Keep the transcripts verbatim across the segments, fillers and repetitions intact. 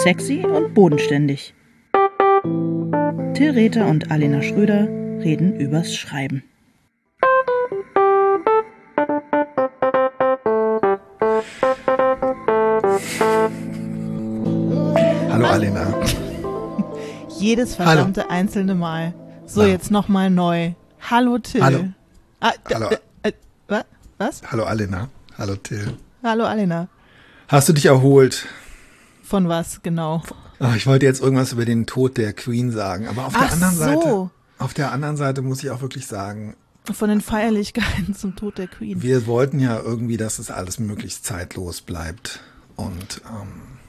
Sexy und bodenständig. Till Rether und Alena Schröder reden übers Schreiben. Hallo Alena. Jedes verdammte Hallo. einzelne Mal. So, Ja. jetzt nochmal neu. Hallo Till. Hallo. Ah, d- Hallo. d- äh, wa- was? Hallo Alena. Hallo Till. Hallo Alena. Hast du dich erholt? Von was genau? Ach, ich wollte jetzt irgendwas über den Tod der Queen sagen, aber auf Ach der anderen so. Seite, auf der anderen Seite muss ich auch wirklich sagen, Von den Feierlichkeiten zum Tod der Queen. wir wollten ja irgendwie, dass es alles möglichst zeitlos bleibt und ähm,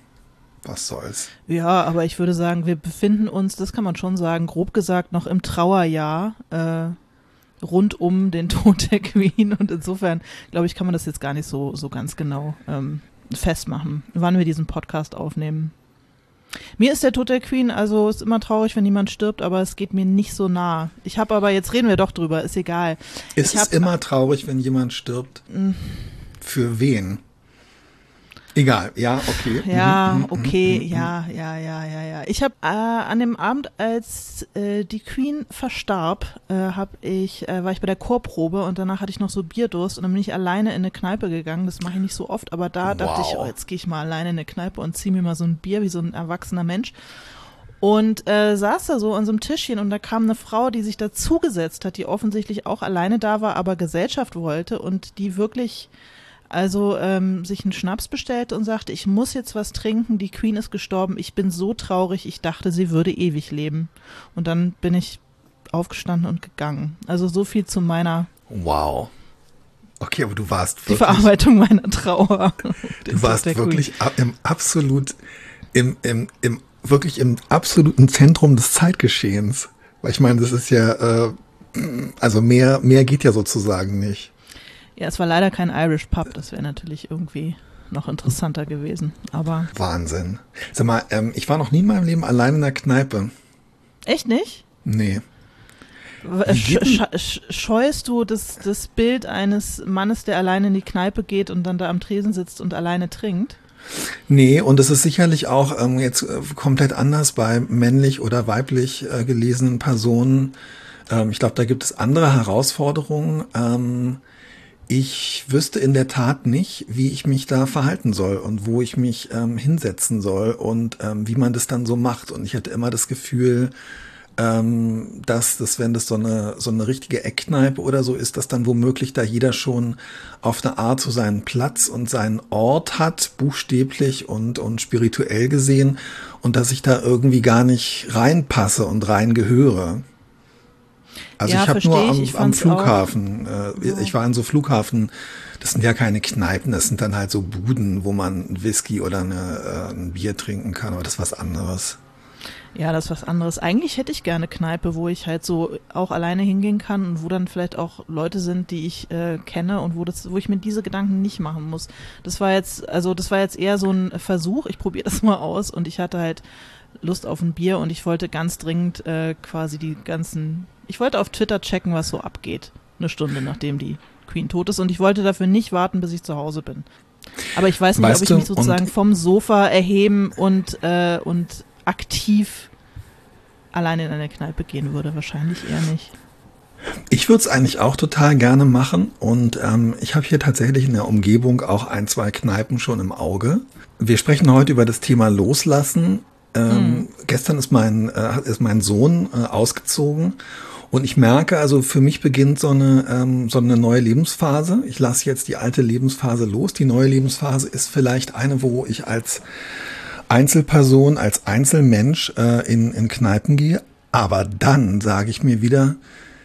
was soll's. Ja, aber ich würde sagen, wir befinden uns, das kann man schon sagen, grob gesagt noch im Trauerjahr äh, rund um den Tod der Queen und insofern, glaube ich, kann man das jetzt gar nicht so, so ganz genau ähm, festmachen, wann wir diesen Podcast aufnehmen. Mir ist der Tod der Queen, also ist immer traurig, wenn jemand stirbt, aber es geht mir nicht so nah. Ich habe aber, jetzt reden wir doch drüber, ist egal. Ist Ich es hab- immer traurig, wenn jemand stirbt? Für wen? Egal, ja, okay. Ja, Mhm, mhm, okay, mhm, mhm. ja, ja, ja, ja, ja. Ich habe äh, an dem Abend, als äh, die Queen verstarb, äh, hab ich, äh, war ich bei der Chorprobe und danach hatte ich noch so Bierdurst und dann bin ich alleine in eine Kneipe gegangen. Das mache ich nicht so oft, aber da dachte ich, Wow. oh, jetzt gehe ich mal alleine in eine Kneipe und ziehe mir mal so ein Bier wie so ein erwachsener Mensch. Und äh, saß da so an so einem Tischchen und da kam eine Frau, die sich dazugesetzt hat, die offensichtlich auch alleine da war, aber Gesellschaft wollte und die wirklich also ähm, sich einen Schnaps bestellte und sagte, ich muss jetzt was trinken, die Queen ist gestorben, ich bin so traurig, ich dachte, sie würde ewig leben. Und dann bin ich aufgestanden und gegangen. Also so viel zu meiner, Wow. Okay, aber du warst die wirklich, Verarbeitung meiner Trauer. du warst wirklich ab- im absolut, im, im, im, wirklich im absoluten Zentrum des Zeitgeschehens. Weil ich meine, das ist ja, äh, also mehr, mehr geht ja sozusagen nicht. Ja, es war leider kein Irish Pub, das wäre natürlich irgendwie noch interessanter gewesen. Aber Wahnsinn. Sag mal, ähm, ich war noch nie in meinem Leben allein in der Kneipe. echt nicht? Nee. Äh, sch sch sch scheust du das, das Bild eines Mannes, der alleine in die Kneipe geht und dann da am Tresen sitzt und alleine trinkt? Nee, und es ist sicherlich auch ähm, jetzt äh, komplett anders bei männlich oder weiblich äh, gelesenen Personen. Ähm, ich glaube, da gibt es andere Herausforderungen. Ähm, ich wüsste in der Tat nicht, wie ich mich da verhalten soll und wo ich mich ähm, hinsetzen soll und ähm, wie man das dann so macht. Und ich hatte immer das Gefühl, ähm, dass das, wenn das so eine so eine richtige Eckkneipe oder so ist, dass dann womöglich da jeder schon auf eine Art so seinen Platz und seinen Ort hat, buchstäblich und und spirituell gesehen, und dass ich da irgendwie gar nicht reinpasse und reingehöre. Also Ja, ich habe versteh nur ich. am, Ich am fand's Flughafen, äh, so. ich war in so Flughafen, das sind ja keine Kneipen, das sind dann halt so Buden, wo man einen Whisky oder eine, äh, ein Bier trinken kann, aber das ist was anderes. Ja, das ist was anderes. Eigentlich hätte ich gerne Kneipe, wo ich halt so auch alleine hingehen kann und wo dann vielleicht auch Leute sind, die ich äh, kenne und wo das, wo ich mir diese Gedanken nicht machen muss. Das war jetzt, also das war jetzt eher so ein Versuch. Ich probiere das mal aus und ich hatte halt Lust auf ein Bier und ich wollte ganz dringend äh, quasi die ganzen, ich wollte auf Twitter checken, was so abgeht. Eine Stunde nachdem die Queen tot ist und ich wollte dafür nicht warten, bis ich zu Hause bin. Aber ich weiß nicht, Weißt ob ich du, mich sozusagen und- vom Sofa erheben und, äh, und aktiv alleine in eine Kneipe gehen würde. Wahrscheinlich eher nicht. Ich würde es eigentlich auch total gerne machen, und ähm, ich habe hier tatsächlich in der Umgebung auch ein, zwei Kneipen schon im Auge. Wir sprechen heute über das Thema Loslassen. Ähm, Gestern ist mein, äh, ist mein Sohn äh, ausgezogen und ich merke, also für mich beginnt so eine, ähm, so eine neue Lebensphase. Ich lasse jetzt die alte Lebensphase los. Die neue Lebensphase ist vielleicht eine, wo ich als Einzelperson, als Einzelmensch äh, in, in Kneipen gehe. Aber dann sage ich mir wieder,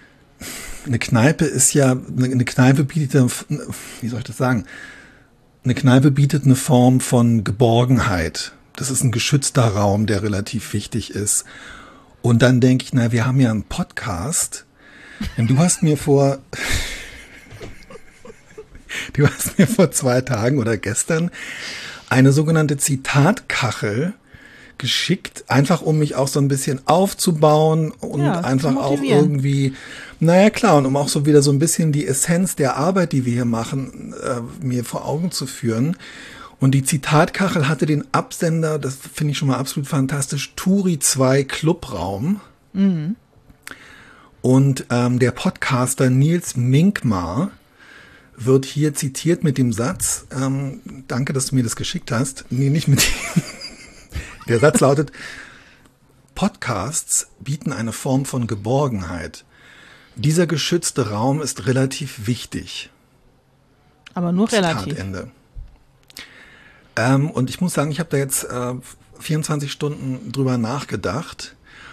eine Kneipe ist ja, eine, eine Kneipe bietet, eine, wie soll ich das sagen, eine Kneipe bietet eine Form von Geborgenheit. Das ist ein geschützter Raum, der relativ wichtig ist. Und dann denke ich, na, wir haben ja einen Podcast. Und du hast mir vor, du hast mir vor zwei Tagen oder gestern eine sogenannte Zitatkachel geschickt, einfach um mich auch so ein bisschen aufzubauen und Ja, einfach zu auch motivieren. irgendwie, naja klar, und um auch so wieder so ein bisschen die Essenz der Arbeit, die wir hier machen, äh, mir vor Augen zu führen. Und die Zitatkachel hatte den Absender, das finde ich schon mal absolut fantastisch, Turi zwei Clubraum. Mhm. Und ähm, der Podcaster Nils Minkmar wird hier zitiert mit dem Satz, ähm, danke, dass du mir das geschickt hast. Nee, nicht mit dem. Der Satz lautet, Podcasts bieten eine Form von Geborgenheit. Dieser geschützte Raum ist relativ wichtig. Aber nur relativ. Zitat Ende. Ähm, und ich muss sagen, ich habe da jetzt äh, vierundzwanzig Stunden drüber nachgedacht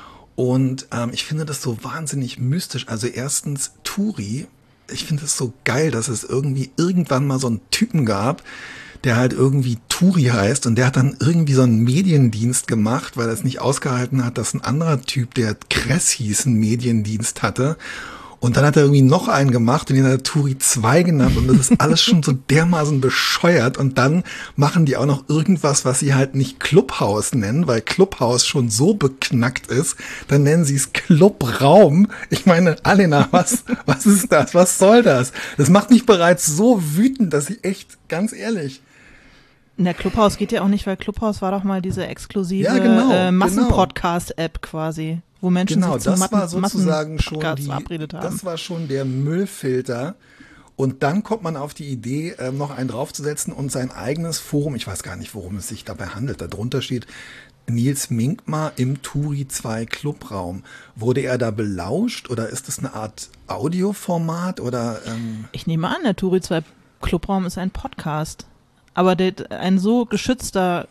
und ähm, ich finde das so wahnsinnig mystisch. Also erstens Turi, ich finde es so geil, dass es irgendwie irgendwann mal so einen Typen gab, der halt irgendwie Turi heißt und der hat dann irgendwie so einen Mediendienst gemacht, weil er es nicht ausgehalten hat, dass ein anderer Typ, der Kress hieß, einen Mediendienst hatte. Und dann hat er irgendwie noch einen gemacht und den hat er Turi zwei genannt und das ist alles schon so dermaßen bescheuert und dann machen die auch noch irgendwas, was sie halt nicht Clubhouse nennen, weil Clubhouse schon so beknackt ist, dann nennen sie es Clubraum. Ich meine, Alena, was, was ist das? Was soll das? Das macht mich bereits so wütend, dass ich echt, ganz ehrlich... Na, Clubhouse geht ja auch nicht, weil Clubhouse war doch mal diese exklusive ja, genau, äh, Massenpodcast-App quasi, wo Menschen genau, sich zu das Matten, war sozusagen schon Massenpodcasts die, verabredet haben. das war schon der Müllfilter. Und dann kommt man auf die Idee, äh, noch einen draufzusetzen und sein eigenes Forum, ich weiß gar nicht, worum es sich dabei handelt, darunter steht Nils Minkmar im Turi zwei Clubraum. Wurde er da belauscht oder ist das eine Art Audioformat oder? Ähm Ich nehme an, der Turi zwei Clubraum ist ein Podcast. Aber der, ein so geschützter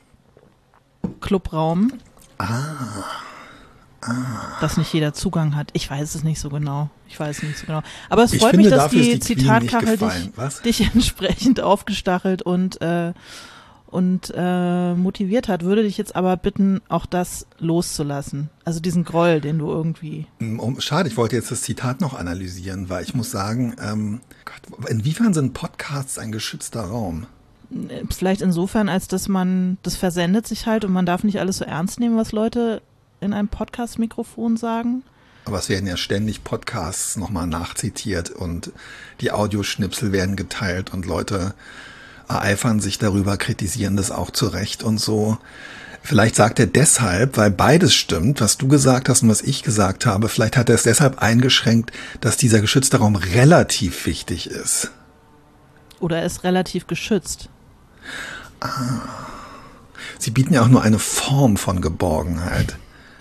Clubraum, ah, ah. dass nicht jeder Zugang hat. Ich weiß es nicht so genau. Ich weiß es nicht so genau. Aber es Ich freut finde, mich, dass dafür ist die, die Queen Zitatkachel nicht gefallen. dich, Was? dich entsprechend aufgestachelt und, äh, und äh, motiviert hat. Würde dich jetzt aber bitten, auch das loszulassen. Also diesen Groll, den du irgendwie... Um, schade, ich wollte jetzt das Zitat noch analysieren, weil ich muss sagen, ähm, Gott, inwiefern sind Podcasts ein geschützter Raum? Vielleicht insofern, als dass man, das versendet sich halt und man darf nicht alles so ernst nehmen, was Leute in einem Podcast-Mikrofon sagen. Aber es werden ja ständig Podcasts nochmal nachzitiert und die Audioschnipsel werden geteilt und Leute ereifern sich darüber, kritisieren das auch zu Recht und so. Vielleicht sagt er deshalb, weil beides stimmt, was du gesagt hast und was ich gesagt habe, vielleicht hat er es deshalb eingeschränkt, dass dieser geschützte Raum relativ wichtig ist. Oder er ist relativ geschützt. Ah. Sie bieten ja auch nur eine Form von Geborgenheit.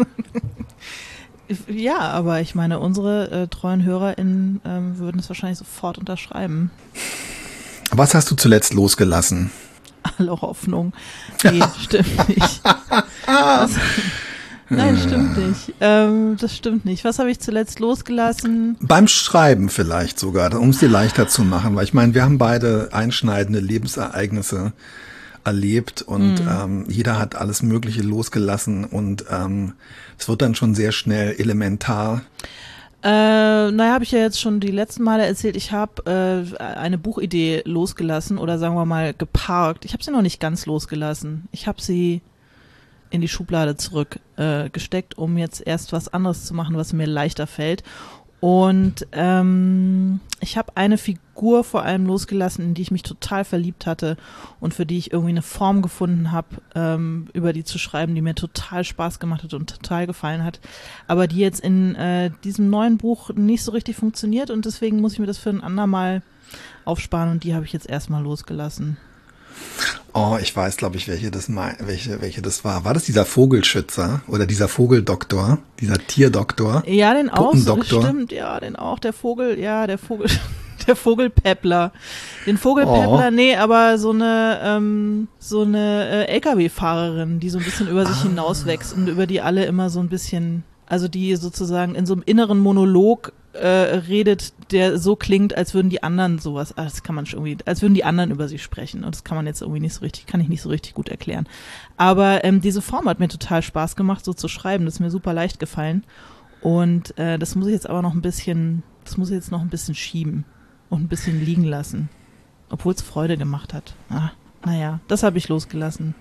Ja, aber ich meine, unsere äh, treuen HörerInnen ähm, würden es wahrscheinlich sofort unterschreiben. Was hast du zuletzt losgelassen? Alle Hoffnung. Nee, stimmt nicht. Das, nein, stimmt nicht. Ähm, das stimmt nicht. Was habe ich zuletzt losgelassen? Beim Schreiben vielleicht sogar, um es dir leichter zu machen, weil ich meine, wir haben beide einschneidende Lebensereignisse erlebt und mhm. ähm, jeder hat alles Mögliche losgelassen und ähm, es wird dann schon sehr schnell elementar. Äh, naja, habe ich ja jetzt schon die letzten Male erzählt, ich habe äh, eine Buchidee losgelassen oder sagen wir mal geparkt. Ich habe sie noch nicht ganz losgelassen. Ich habe sie in die Schublade zurück äh, gesteckt, um jetzt erst was anderes zu machen, was mir leichter fällt. Und ähm, ich habe eine Figur vor allem losgelassen, in die ich mich total verliebt hatte und für die ich irgendwie eine Form gefunden habe, ähm, über die zu schreiben, die mir total Spaß gemacht hat und total gefallen hat, aber die jetzt in äh, diesem neuen Buch nicht so richtig funktioniert und deswegen muss ich mir das für ein andermal aufsparen und die habe ich jetzt erstmal losgelassen. Oh, ich weiß, glaube ich, welche das mal, welche, welche das war. War das dieser Vogelschützer oder dieser Vogeldoktor, dieser Tierdoktor? Ja, den auch. Puppendoktor? Stimmt, ja, den auch. Der Vogel, ja, der Vogel, der Vogelpäppler. Den Vogelpäppler, oh. nee, aber so eine, ähm, so eine äh, L K W-Fahrerin, die so ein bisschen über sich ah. hinauswächst und über die alle immer so ein bisschen, also die sozusagen in so einem inneren Monolog Äh, redet, der so klingt, als würden die anderen sowas, ah, das kann man schon irgendwie, als würden die anderen über sie sprechen und das kann man jetzt irgendwie nicht so richtig, kann ich nicht so richtig gut erklären. Aber ähm, diese Form hat mir total Spaß gemacht, so zu schreiben, das ist mir super leicht gefallen und äh, das muss ich jetzt aber noch ein bisschen, das muss ich jetzt noch ein bisschen schieben und ein bisschen liegen lassen, obwohl es Freude gemacht hat. Ah, naja, das habe ich losgelassen.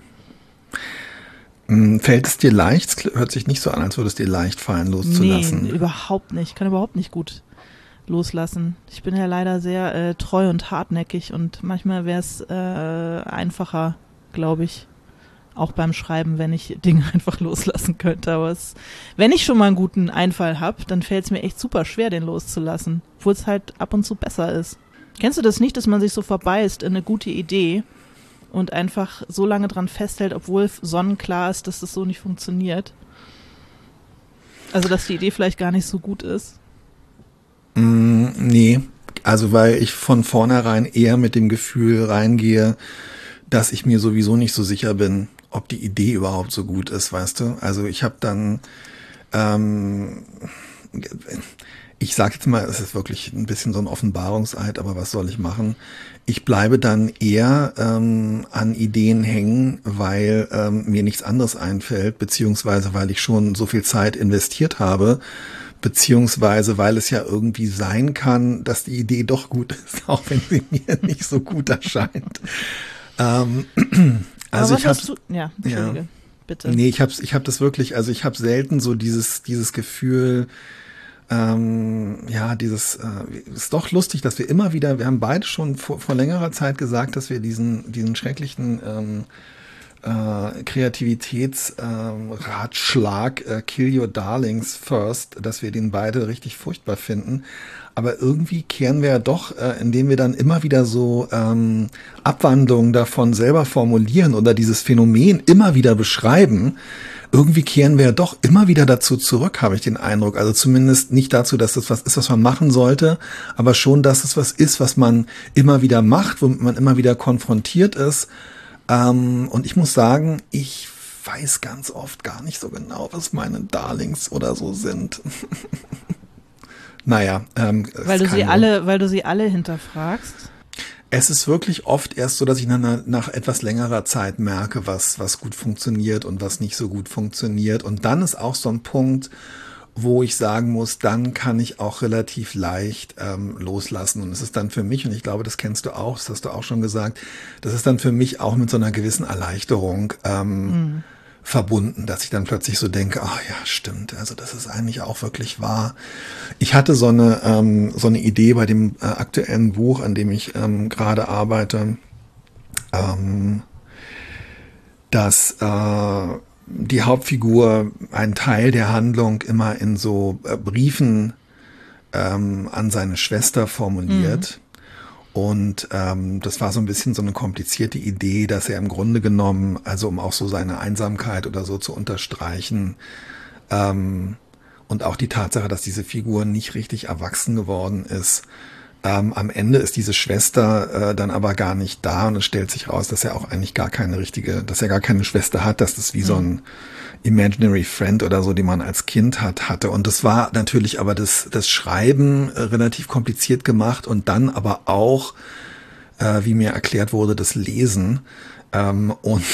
Fällt es dir leicht? Es hört sich nicht so an, als würde es dir leicht fallen, loszulassen. Nee, überhaupt nicht. Ich kann überhaupt nicht gut loslassen. Ich bin ja leider sehr äh, treu und hartnäckig und manchmal wäre es äh, einfacher, glaube ich. Auch beim Schreiben, wenn ich Dinge einfach loslassen könnte. Aber es, wenn ich schon mal einen guten Einfall habe, dann fällt es mir echt super schwer, den loszulassen. Obwohl es halt ab und zu besser ist. Kennst du das nicht, dass man sich so verbeißt in eine gute Idee und einfach so lange dran festhält, obwohl sonnenklar ist, dass das so nicht funktioniert? Also, dass die Idee vielleicht gar nicht so gut ist? Mm, nee, also weil ich von vornherein eher mit dem Gefühl reingehe, dass ich mir sowieso nicht so sicher bin, ob die Idee überhaupt so gut ist, weißt du? Also ich habe dann, ähm, ich sage jetzt mal, es ist wirklich ein bisschen so ein Offenbarungseid, aber was soll ich machen? Ich bleibe dann eher ähm, an Ideen hängen, weil ähm, mir nichts anderes einfällt, beziehungsweise weil ich schon so viel Zeit investiert habe, beziehungsweise weil es ja irgendwie sein kann, dass die Idee doch gut ist, auch wenn sie mir nicht so gut erscheint. Ähm, also ich habe ja, Entschuldige, ja, bitte. Nee, ich habe ich habe das wirklich, also ich habe selten so dieses dieses Gefühl, ähm, ja, dieses äh, ist doch lustig, dass wir immer wieder, wir haben beide schon vor, vor längerer Zeit gesagt, dass wir diesen diesen schrecklichen ähm, äh, Kreativitätsratschlag äh, äh, Kill Your Darlings First, dass wir den beide richtig furchtbar finden. Aber irgendwie kehren wir ja doch, äh, indem wir dann immer wieder so ähm, Abwandlungen davon selber formulieren oder dieses Phänomen immer wieder beschreiben, irgendwie kehren wir ja doch immer wieder dazu zurück, habe ich den Eindruck. Also zumindest nicht dazu, dass es was ist, was man machen sollte, aber schon, dass es was ist, was man immer wieder macht, womit man immer wieder konfrontiert ist. Ähm, und ich muss sagen, ich weiß ganz oft gar nicht so genau, was meine Darlings oder so sind. Naja, ähm, weil du sie alle, weil du sie alle hinterfragst. Es ist wirklich oft erst so, dass ich nach, nach etwas längerer Zeit merke, was was gut funktioniert und was nicht so gut funktioniert. Und dann ist auch so ein Punkt, wo ich sagen muss, dann kann ich auch relativ leicht ähm, loslassen. Und es ist dann für mich, und ich glaube, das kennst du auch, das hast du auch schon gesagt, das ist dann für mich auch mit so einer gewissen Erleichterung ähm, mhm. verbunden, dass ich dann plötzlich so denke, ach ja, stimmt, also das ist eigentlich auch wirklich wahr. Ich hatte so eine ähm, so eine Idee bei dem äh, aktuellen Buch, an dem ich ähm, gerade arbeite, ähm, dass äh, die Hauptfigur einen Teil der Handlung immer in so äh, Briefen ähm, an seine Schwester formuliert. Mhm. Und ähm, das war so ein bisschen so eine komplizierte Idee, dass er im Grunde genommen, also um auch so seine Einsamkeit oder so zu unterstreichen, ähm, und auch die Tatsache, dass diese Figur nicht richtig erwachsen geworden ist, ähm, am Ende ist diese Schwester äh, dann aber gar nicht da und es stellt sich raus, dass er auch eigentlich gar keine richtige, dass er gar keine Schwester hat, dass das wie mhm. so ein Imaginary Friend oder so, die man als Kind hat, hatte. Und das war natürlich aber das, das Schreiben äh, relativ kompliziert gemacht und dann aber auch, äh, wie mir erklärt wurde, das Lesen. Ähm, und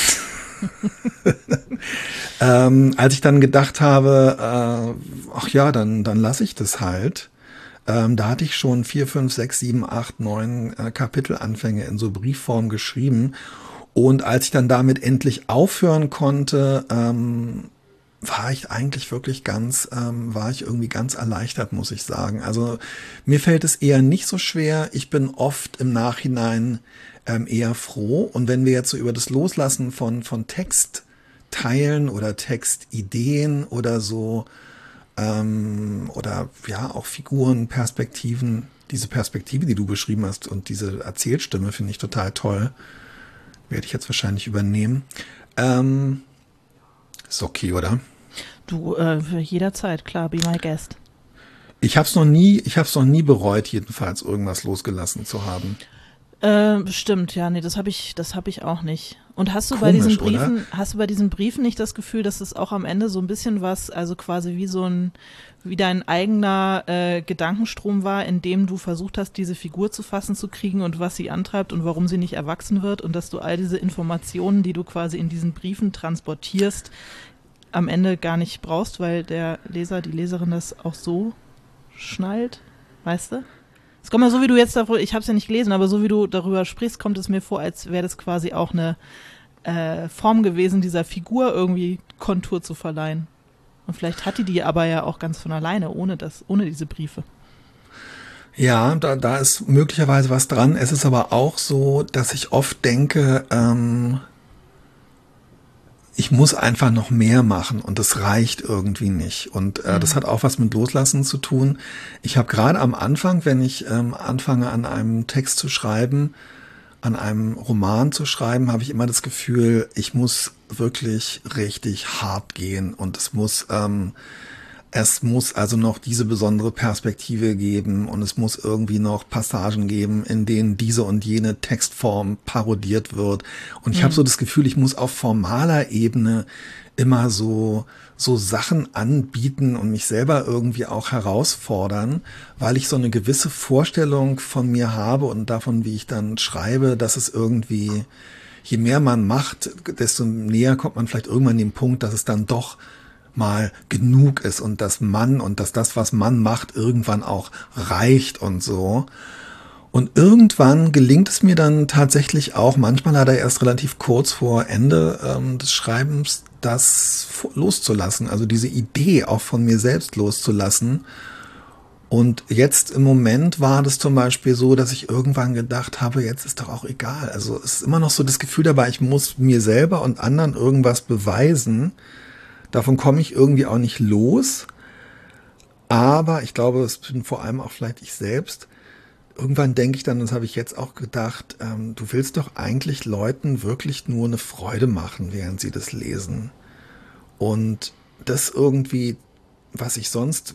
ähm, als ich dann gedacht habe, äh, ach ja, dann, dann lasse ich das halt. Ähm, da hatte ich schon vier, fünf, sechs, sieben, acht, neun äh, Kapitelanfänge in so Briefform geschrieben. Und als ich dann damit endlich aufhören konnte, ähm, war ich eigentlich wirklich ganz, ähm, war ich irgendwie ganz erleichtert, muss ich sagen. Also mir fällt es eher nicht so schwer. Ich bin oft im Nachhinein ähm, eher froh. Und wenn wir jetzt so über das Loslassen von, von Textteilen oder Textideen oder so, ähm, oder ja, auch Figuren, Perspektiven, diese Perspektive, die du beschrieben hast und diese Erzählstimme finde ich total toll. Werde ich jetzt wahrscheinlich übernehmen. Ähm, ist okay, oder? Du, äh, jederzeit, klar, be my guest. Ich habe es noch nie, ich habe es noch nie bereut, jedenfalls irgendwas losgelassen zu haben. Äh, stimmt, ja, nee, das habe ich, das habe ich auch nicht. Und hast du Komisch, bei diesen Briefen, oder? hast du bei diesen Briefen nicht das Gefühl, dass es auch am Ende so ein bisschen was, also quasi wie so ein, wie dein eigener äh, Gedankenstrom war, in dem du versucht hast, diese Figur zu fassen zu kriegen und was sie antreibt und warum sie nicht erwachsen wird und dass du all diese Informationen, die du quasi in diesen Briefen transportierst, am Ende gar nicht brauchst, weil der Leser, die Leserin das auch so schnallt, weißt du? Es kommt mir so, wie du jetzt darüber, ich habe es ja nicht gelesen, aber so wie du darüber sprichst, kommt es mir vor, als wäre das quasi auch eine äh, Form gewesen, dieser Figur irgendwie Kontur zu verleihen. Und vielleicht hat die die aber ja auch ganz von alleine, ohne das, ohne diese Briefe. Ja, da, da ist möglicherweise was dran. Es ist aber auch so, dass ich oft denke, ähm, ich muss einfach noch mehr machen und das reicht irgendwie nicht. Und äh, mhm. das hat auch was mit Loslassen zu tun. Ich habe gerade am Anfang, wenn ich ähm, anfange an einem Text zu schreiben, an einem Roman zu schreiben, habe ich immer das Gefühl, ich muss wirklich richtig hart gehen und es muss ähm, es muss also noch diese besondere Perspektive geben und es muss irgendwie noch Passagen geben, in denen diese und jene Textform parodiert wird. Und ich mhm. habe so das Gefühl, ich muss auf formaler Ebene immer so so Sachen anbieten und mich selber irgendwie auch herausfordern, weil ich so eine gewisse Vorstellung von mir habe und davon, wie ich dann schreibe, dass es irgendwie, je mehr man macht, desto näher kommt man vielleicht irgendwann an den Punkt, dass es dann doch mal genug ist und dass man und dass das, was man macht, irgendwann auch reicht und so. Und irgendwann gelingt es mir dann tatsächlich auch, manchmal leider erst relativ kurz vor Ende ähm, des Schreibens, das loszulassen, also diese Idee auch von mir selbst loszulassen. Und jetzt im Moment war das zum Beispiel so, dass ich irgendwann gedacht habe, jetzt ist doch auch egal. Also es ist immer noch so das Gefühl dabei, ich muss mir selber und anderen irgendwas beweisen. Davon komme ich irgendwie auch nicht los, aber ich glaube, es bin vor allem auch vielleicht ich selbst. Irgendwann denke ich dann, das habe ich jetzt auch gedacht, ähm, du willst doch eigentlich Leuten wirklich nur eine Freude machen, während sie das lesen. Und das irgendwie, was ich sonst...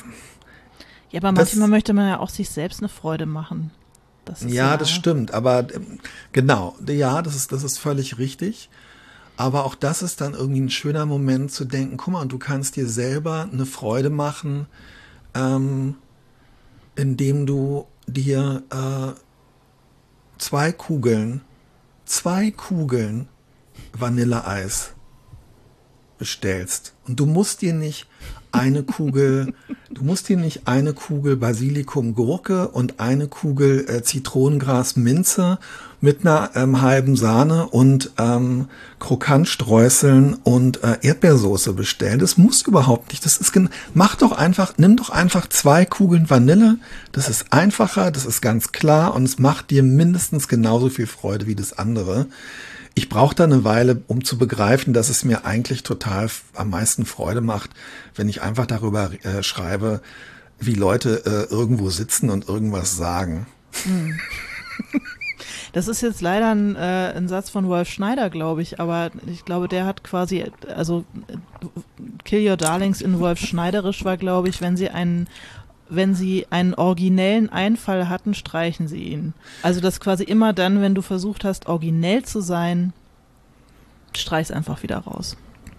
Ja, aber manchmal das, möchte man ja auch sich selbst eine Freude machen. Das ist ja, ja, das stimmt, aber genau, ja, das ist, das ist völlig richtig. Aber auch das ist dann irgendwie ein schöner Moment zu denken, guck mal, du kannst dir selber eine Freude machen, ähm, indem du dir äh, zwei Kugeln, zwei Kugeln Vanilleeis bestellst. Und du musst dir nicht eine Kugel, du musst dir nicht eine Kugel Basilikum Gurke und eine Kugel äh, Zitronengras Minze mit einer ähm, halben Sahne und ähm, Krokantstreuseln und äh, Erdbeersoße bestellen. Das muss überhaupt nicht. Das ist gen- mach doch einfach, nimm doch einfach zwei Kugeln Vanille. Das ist einfacher, das ist ganz klar und es macht dir mindestens genauso viel Freude wie das andere. Ich brauche da eine Weile, um zu begreifen, dass es mir eigentlich total am meisten Freude macht, wenn ich einfach darüber äh, schreibe, wie Leute äh, irgendwo sitzen und irgendwas sagen. Hm. Das ist jetzt leider ein, äh, ein Satz von Wolf Schneider, glaube ich, aber ich glaube, der hat quasi, also Kill Your Darlings in Wolf Schneiderisch war, glaube ich, wenn sie einen wenn sie einen originellen Einfall hatten, streichen sie ihn. Also das quasi immer dann, wenn du versucht hast, originell zu sein, streich's einfach wieder raus.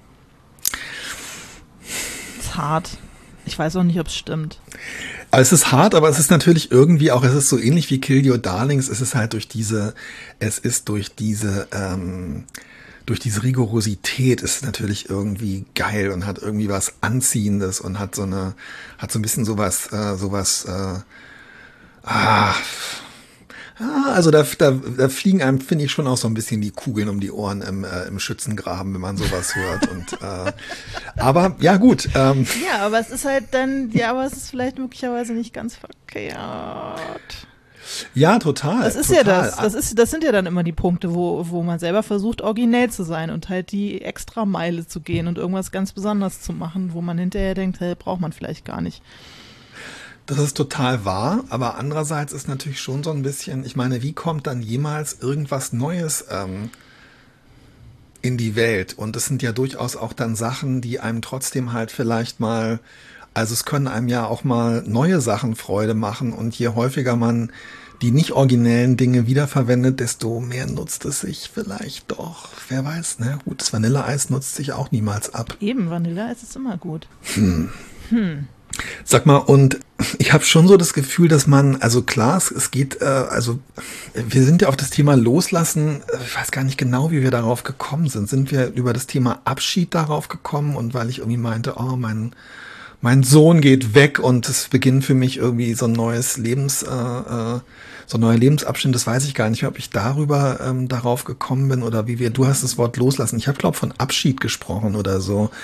Ist hart. Ich weiß auch nicht, ob es stimmt. Aber es ist hart, aber es ist natürlich irgendwie auch, es ist so ähnlich wie Kill Your Darlings, es ist halt durch diese, es ist durch diese, ähm, durch diese Rigorosität ist natürlich irgendwie geil und hat irgendwie was Anziehendes und hat so eine, hat so ein bisschen sowas, äh, sowas, äh, ah, ah, also da, da, da fliegen einem, finde ich, schon auch so ein bisschen die Kugeln um die Ohren im, äh, im Schützengraben, wenn man sowas hört. Und äh, aber ja gut. Ähm. Ja, aber es ist halt dann, ja, aber es ist vielleicht möglicherweise nicht ganz verkehrt. Ja, total. Das ist total. ja das. Das ist, das sind ja dann immer die Punkte, wo, wo man selber versucht, originell zu sein und halt die extra Meile zu gehen und irgendwas ganz Besonderes zu machen, wo man hinterher denkt, hey, braucht man vielleicht gar nicht. Das ist total wahr, aber andererseits ist natürlich schon so ein bisschen, ich meine, wie kommt dann jemals irgendwas Neues ähm, in die Welt? Und es sind ja durchaus auch dann Sachen, die einem trotzdem halt vielleicht mal, also es können einem ja auch mal neue Sachen Freude machen und je häufiger man die nicht originellen Dinge wiederverwendet, desto mehr nutzt es sich vielleicht doch. Wer weiß, ne? Gut, das Vanilleeis nutzt sich auch niemals ab. Eben, Vanilleeis ist immer gut. Hm. Hm. Sag mal, und ich habe schon so das Gefühl, dass man, also klar, es, es geht, äh, also wir sind ja auf das Thema Loslassen, ich weiß gar nicht genau, wie wir darauf gekommen sind. Sind wir über das Thema Abschied darauf gekommen und weil ich irgendwie meinte, oh, mein mein Sohn geht weg und es beginnt für mich irgendwie so ein neues Lebens, äh, äh, so ein neuer Lebensabschnitt, das weiß ich gar nicht mehr, ob ich darüber ähm, darauf gekommen bin oder wie wir, du hast das Wort loslassen. Ich habe, glaube von Abschied gesprochen oder so.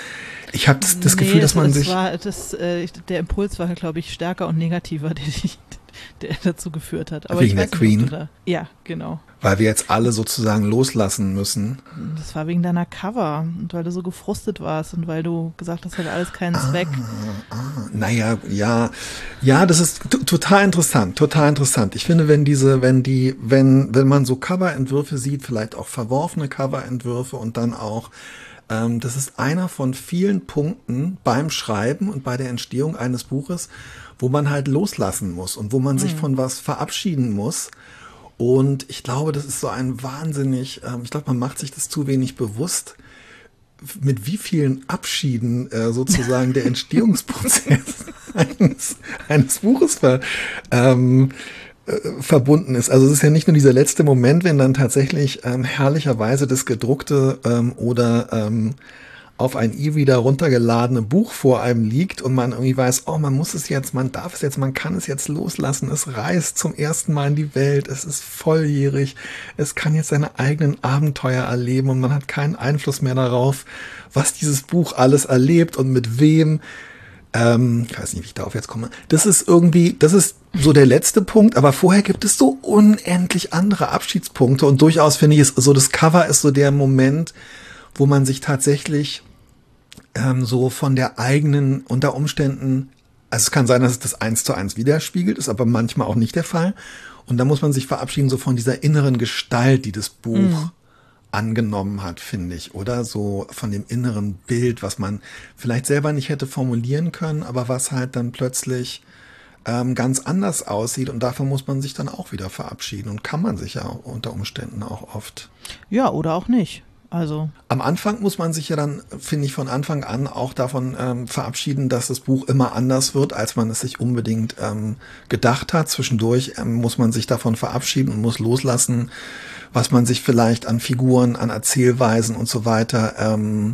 Ich habe das, das Nee, Gefühl, dass es- man es sich... War, das, äh, der Impuls war, glaube ich, stärker und negativer, der, dich- der dazu geführt hat. Aber Wegen ich der weiß nicht, Queen? Ob du da, ja, genau. Weil wir jetzt alle sozusagen loslassen müssen. Das war wegen deiner Cover und weil du so gefrustet warst und weil du gesagt hast, das hat alles keinen Zweck. Naja, ja, ja, das ist t- total interessant, total interessant. Ich finde, wenn diese, wenn die, wenn, wenn man so Coverentwürfe sieht, vielleicht auch verworfene Coverentwürfe und dann auch, ähm, das ist einer von vielen Punkten beim Schreiben und bei der Entstehung eines Buches, wo man halt loslassen muss und wo man sich von was verabschieden muss. Und ich glaube, das ist so ein wahnsinnig, ähm, ich glaube, man macht sich das zu wenig bewusst, mit wie vielen Abschieden äh, sozusagen der Entstehungsprozess eines, eines Buches ver, ähm, äh, verbunden ist. Also es ist ja nicht nur dieser letzte Moment, wenn dann tatsächlich ähm, herrlicherweise das gedruckte ähm, oder ähm, auf ein E-Reader runtergeladene Buch vor einem liegt und man irgendwie weiß, oh, man muss es jetzt, man darf es jetzt, man kann es jetzt loslassen, es reist zum ersten Mal in die Welt, es ist volljährig, es kann jetzt seine eigenen Abenteuer erleben und man hat keinen Einfluss mehr darauf, was dieses Buch alles erlebt und mit wem. Ähm, ich weiß nicht, wie ich darauf jetzt komme. Das ist irgendwie, das ist so der letzte Punkt, aber vorher gibt es so unendlich andere Abschiedspunkte und durchaus finde ich es so, das Cover ist so der Moment, wo man sich tatsächlich ähm, so von der eigenen, unter Umständen, also es kann sein, dass es das eins zu eins widerspiegelt, ist aber manchmal auch nicht der Fall. Und da muss man sich verabschieden so von dieser inneren Gestalt, die das Buch Mhm. angenommen hat, finde ich. Oder so von dem inneren Bild, was man vielleicht selber nicht hätte formulieren können, aber was halt dann plötzlich ähm, ganz anders aussieht. Und davon muss man sich dann auch wieder verabschieden. Und kann man sich ja unter Umständen auch oft. Ja, oder auch nicht. Also, Am Anfang muss man sich ja dann, finde ich, von Anfang an auch davon ähm, verabschieden, dass das Buch immer anders wird, als man es sich unbedingt ähm, gedacht hat. Zwischendurch ähm, muss man sich davon verabschieden und muss loslassen, was man sich vielleicht an Figuren, an Erzählweisen und so weiter ähm,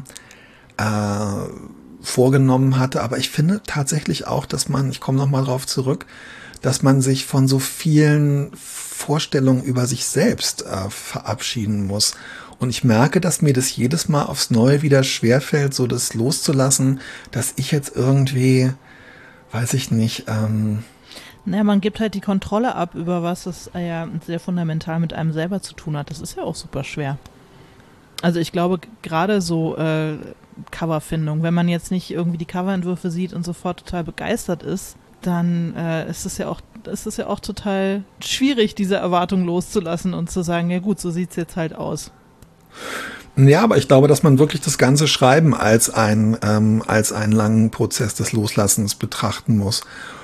äh, vorgenommen hatte. Aber ich finde tatsächlich auch, dass man, ich komme nochmal drauf zurück, dass man sich von so vielen Vorstellungen über sich selbst äh, verabschieden muss. Und ich merke, dass mir das jedes Mal aufs Neue wieder schwerfällt, so das loszulassen, dass ich jetzt irgendwie, weiß ich nicht, ähm, naja, man gibt halt die Kontrolle ab über was, das äh, ja sehr fundamental mit einem selber zu tun hat. Das ist ja auch super schwer. Also ich glaube, g- gerade so äh, Coverfindung, wenn man jetzt nicht irgendwie die Coverentwürfe sieht und sofort total begeistert ist, dann äh, ist es ja auch, ist es ja auch total schwierig, diese Erwartung loszulassen und zu sagen, ja gut, so sieht's jetzt halt aus. ja, aber ich glaube, dass man wirklich das ganze Schreiben als ein ähm, als einen langen Prozess des Loslassens betrachten muss.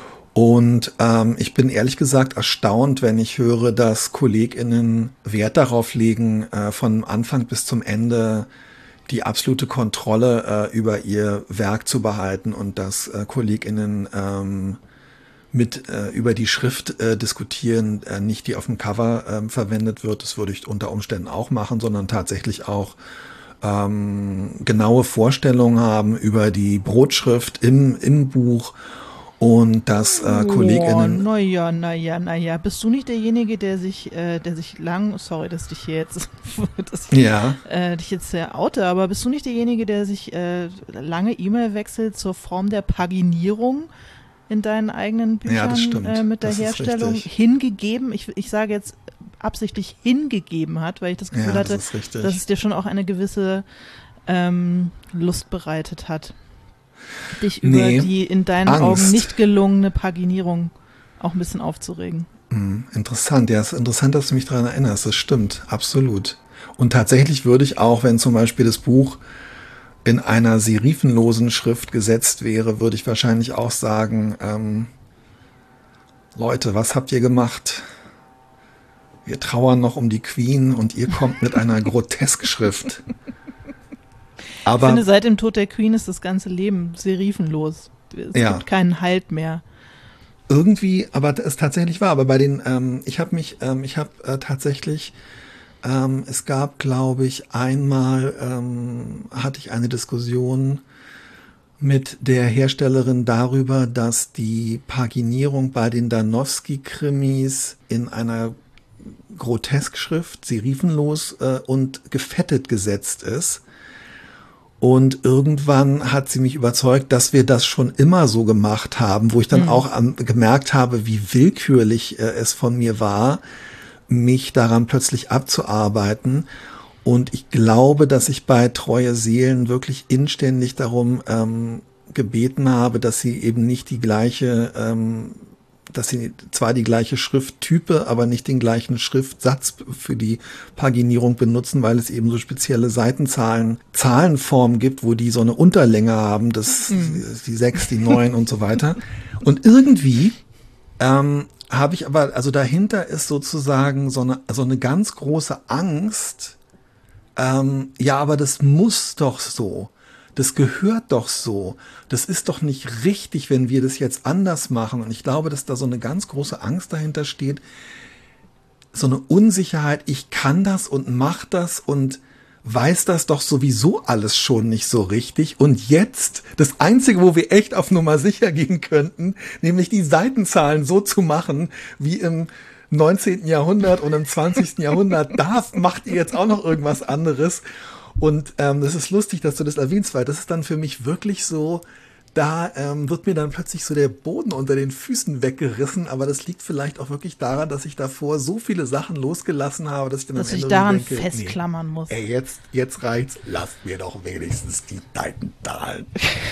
Und ähm, ich bin ehrlich gesagt erstaunt, wenn ich höre, dass KollegInnen Wert darauf legen, äh, von Anfang bis zum Ende die absolute Kontrolle äh, über ihr Werk zu behalten und dass äh, KollegInnen ähm, mit äh, über die Schrift äh, diskutieren, äh, nicht die auf dem Cover ähm, verwendet wird. Das würde ich unter Umständen auch machen, sondern tatsächlich auch ähm, genaue Vorstellungen haben über die Brotschrift im, im Buch und dass äh, KollegInnen... naja, naja, naja. Bist du nicht derjenige, der sich, äh, der sich lang, sorry, dass ich dich hier jetzt, dass ich Ja, äh, dich jetzt sehr oute, aber bist du nicht derjenige, der sich äh, lange E-Mail wechselt zur Form der Paginierung in deinen eigenen Büchern Ja, das stimmt. äh, mit der Das ist Herstellung richtig. hingegeben? Ich, ich sage jetzt absichtlich hingegeben hat, weil ich das Gefühl ja, das hatte, ist richtig. dass es dir schon auch eine gewisse ähm, Lust bereitet hat, dich Nee, über die in deinen Angst. Augen nicht gelungene Paginierung auch ein bisschen aufzuregen. Hm, interessant, ja, es ist interessant, dass du mich daran erinnerst. Das stimmt, absolut. Und tatsächlich würde ich auch, wenn zum Beispiel das Buch in einer serifenlosen Schrift gesetzt wäre, würde ich wahrscheinlich auch sagen, ähm, Leute, was habt ihr gemacht? Wir trauern noch um die Queen und ihr kommt mit einer Groteskschrift. Ich Aber finde, seit dem Tod der Queen ist das ganze Leben serifenlos. Es Ja. gibt keinen Halt mehr. irgendwie, aber es tatsächlich war, aber bei den, ähm, ich habe mich, ähm, ich habe äh, tatsächlich, ähm, es gab, glaube ich, einmal ähm, hatte ich eine Diskussion mit der Herstellerin darüber, dass die Paginierung bei den Danowski-Krimis in einer Groteskschrift, serifenlos äh, und gefettet gesetzt ist. Und irgendwann hat sie mich überzeugt, dass wir das schon immer so gemacht haben, wo ich dann mhm. auch an, gemerkt habe, wie willkürlich äh, es von mir war, mich daran plötzlich abzuarbeiten. Und ich glaube, dass ich bei Treue Seelen wirklich inständig darum ähm, gebeten habe, dass sie eben nicht die gleiche, ähm, dass sie zwar die gleiche Schrifttype, aber nicht den gleichen Schriftsatz für die Paginierung benutzen, weil es eben so spezielle Seitenzahlen, Zahlenformen gibt, wo die so eine Unterlänge haben, das, mhm. die sechs, die neun und so weiter. Und irgendwie ähm, habe ich aber, also dahinter ist sozusagen so eine, so eine ganz große Angst, ähm, ja, aber das muss doch so. Das gehört doch so. Das ist doch nicht richtig, wenn wir das jetzt anders machen. Und ich glaube, dass da so eine ganz große Angst dahinter steht. So eine Unsicherheit, ich kann das und mach das und weiß das doch sowieso alles schon nicht so richtig. Und jetzt, das Einzige, wo wir echt auf Nummer sicher gehen könnten, nämlich die Seitenzahlen so zu machen, wie im neunzehnten Jahrhundert und im zwanzigsten Jahrhundert, da macht ihr jetzt auch noch irgendwas anderes. Und ähm, das ist lustig, dass du das erwähnst, weil das ist dann für mich wirklich so, da ähm, wird mir dann plötzlich so der Boden unter den Füßen weggerissen, aber das liegt vielleicht auch wirklich daran, dass ich davor so viele Sachen losgelassen habe, dass ich dann dass am Ende ich daran denke, festklammern nee, muss. Ey, jetzt, jetzt reicht's, lasst mir doch wenigstens die Seitenzahlen.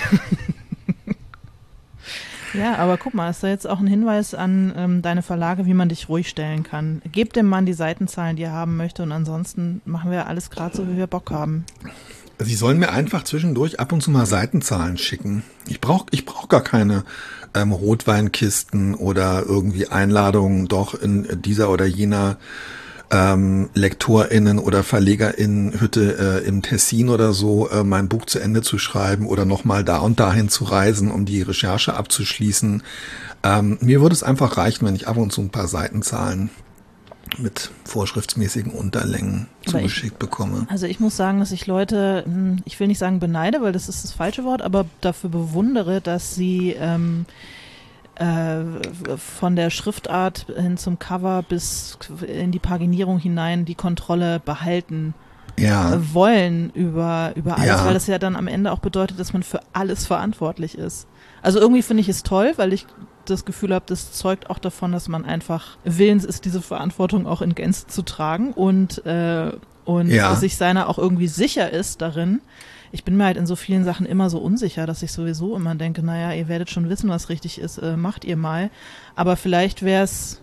Ja, aber guck mal, ist da jetzt auch ein Hinweis an ähm, deine Verlage, wie man dich ruhig stellen kann. Gebt dem Mann die Seitenzahlen, die er haben möchte, und ansonsten machen wir alles gerade so, wie wir Bock haben. Sie sollen mir einfach zwischendurch ab und zu mal Seitenzahlen schicken. Ich brauche ich brauch gar keine ähm, Rotweinkisten oder irgendwie Einladungen doch in dieser oder jener ähm, LektorInnen oder VerlegerInnen Hütte äh, im Tessin oder so, äh, mein Buch zu Ende zu schreiben oder nochmal da und dahin zu reisen, um die Recherche abzuschließen. Ähm, mir würde es einfach reichen, wenn ich ab und zu ein paar Seitenzahlen mit vorschriftsmäßigen Unterlängen zugeschickt ich, bekomme. Also ich muss sagen, dass ich Leute, ich will nicht sagen beneide, weil das ist das falsche Wort, aber dafür bewundere, dass sie ähm, äh, von der Schriftart hin zum Cover bis in die Paginierung hinein die Kontrolle behalten ja. äh, wollen über, über alles, ja. weil das ja dann am Ende auch bedeutet, dass man für alles verantwortlich ist. Also irgendwie finde ich es toll, weil ich das Gefühl habe, das zeugt auch davon, dass man einfach willens ist, diese Verantwortung auch in Gänze zu tragen und, äh, und ja. sich seiner auch irgendwie sicher ist darin. Ich bin mir halt in so vielen Sachen immer so unsicher, dass ich sowieso immer denke, naja, ihr werdet schon wissen, was richtig ist, äh, macht ihr mal. Aber vielleicht wäre es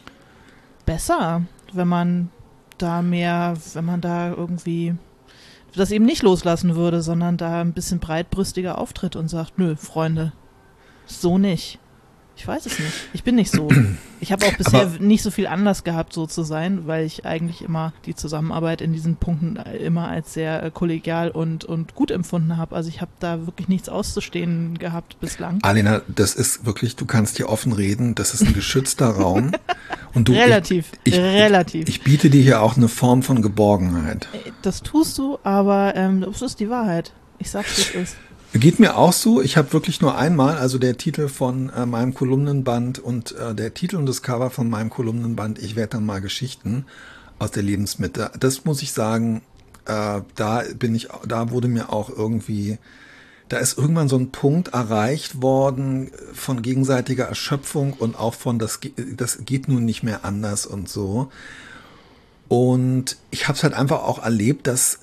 besser, wenn man da mehr, wenn man da irgendwie das eben nicht loslassen würde, sondern da ein bisschen breitbrüstiger auftritt und sagt, nö, Freunde, so nicht. Ich weiß es nicht. Ich bin nicht so. Ich habe auch bisher Aber nicht so viel Anlass gehabt, so zu sein, weil ich eigentlich immer die Zusammenarbeit in diesen Punkten immer als sehr kollegial und, und gut empfunden habe. Also ich habe da wirklich nichts auszustehen gehabt bislang. Alena, das ist wirklich, du kannst hier offen reden, das ist ein geschützter Raum. Und du, relativ, ich, ich, relativ. Ich, ich biete dir hier auch eine Form von Geborgenheit. Das tust du, aber ähm, das ist die Wahrheit. Ich sag's, wie es ist. Geht mir auch so. Ich habe wirklich nur einmal, also der Titel von äh, meinem Kolumnenband und äh, der Titel und das Cover von meinem Kolumnenband, ich werde dann mal Geschichten aus der Lebensmitte. Das muss ich sagen, äh, da bin ich, da wurde mir auch irgendwie, da ist irgendwann so ein Punkt erreicht worden von gegenseitiger Erschöpfung und auch von, das, das geht nun nicht mehr anders und so. Und ich habe es halt einfach auch erlebt, dass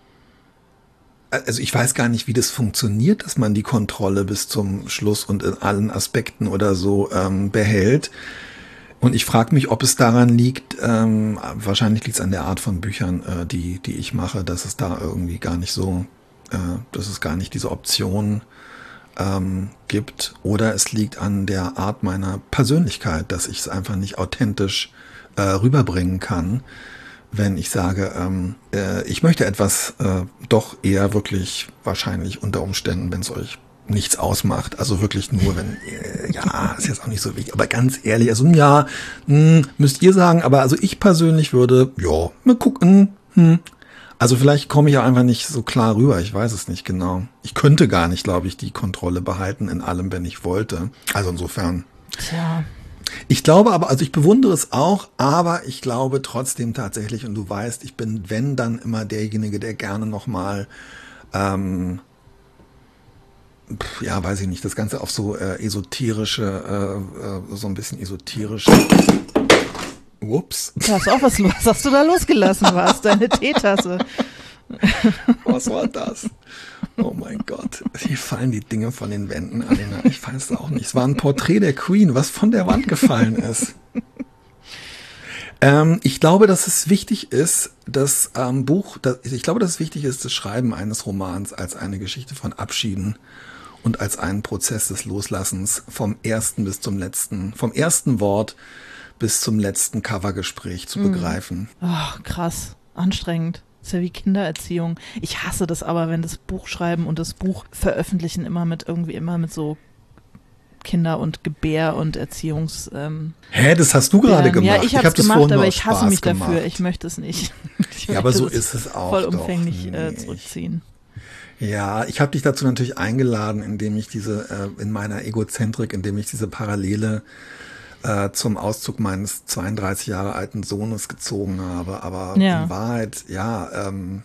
also ich weiß gar nicht, wie das funktioniert, dass man die Kontrolle bis zum Schluss und in allen Aspekten oder so ähm, behält. Und ich frage mich, ob es daran liegt, ähm, wahrscheinlich liegt es an der Art von Büchern, äh, die die ich mache, dass es da irgendwie gar nicht so, äh, dass es gar nicht diese Option ähm, gibt. Oder es liegt an der Art meiner Persönlichkeit, dass ich es einfach nicht authentisch äh, rüberbringen kann. Wenn ich sage, ähm, äh, ich möchte etwas äh, doch eher wirklich wahrscheinlich unter Umständen, wenn es euch nichts ausmacht, also wirklich nur, wenn, äh, ja, ist jetzt auch nicht so wichtig, aber ganz ehrlich, also ja, mh, müsst ihr sagen, aber also ich persönlich würde, ja, mal gucken, hm. Also vielleicht komme ich ja einfach nicht so klar rüber, ich weiß es nicht genau. Ich könnte gar nicht, glaube ich, die Kontrolle behalten in allem, wenn ich wollte. Also insofern. Tja. Ich glaube aber, also ich bewundere es auch, aber ich glaube trotzdem tatsächlich, und du weißt, ich bin, wenn dann immer derjenige, der gerne nochmal ähm, pf, ja, weiß ich nicht, das Ganze auf so äh, esoterische, äh, äh, so ein bisschen esoterische. Ups. Da hast du auch was los. Was hast du da losgelassen? War es deine Teetasse? Was war das? Oh mein Gott, hier fallen die Dinge von den Wänden, Alina. Ich weiß es auch nicht. Es war ein Porträt der Queen, was von der Wand gefallen ist. ähm, ich glaube, dass es wichtig ist, das ähm, Buch, das, ich glaube, dass es wichtig ist, das Schreiben eines Romans als eine Geschichte von Abschieden und als einen Prozess des Loslassens vom ersten bis zum letzten, vom ersten Wort bis zum letzten Covergespräch zu mhm. begreifen. Ach, krass, anstrengend. Das ist ja wie Kindererziehung. Ich hasse das aber, wenn das Buch schreiben und das Buch veröffentlichen immer mit irgendwie immer mit so Kinder- und Gebär- und Erziehungs... Ähm, Hä, das hast du gerade gemacht. Ja, ich habe es gemacht, aber ich hasse mich dafür. Gemacht. Ich möchte es nicht. Ich ja, aber so ist es auch. Vollumfänglich äh, zurückziehen. Ja, ich habe dich dazu natürlich eingeladen, indem ich diese, äh, in meiner Egozentrik, indem ich diese Parallele äh, zum Auszug meines zweiunddreißig Jahre alten Sohnes gezogen habe. Aber ja. in Wahrheit, ja, ähm,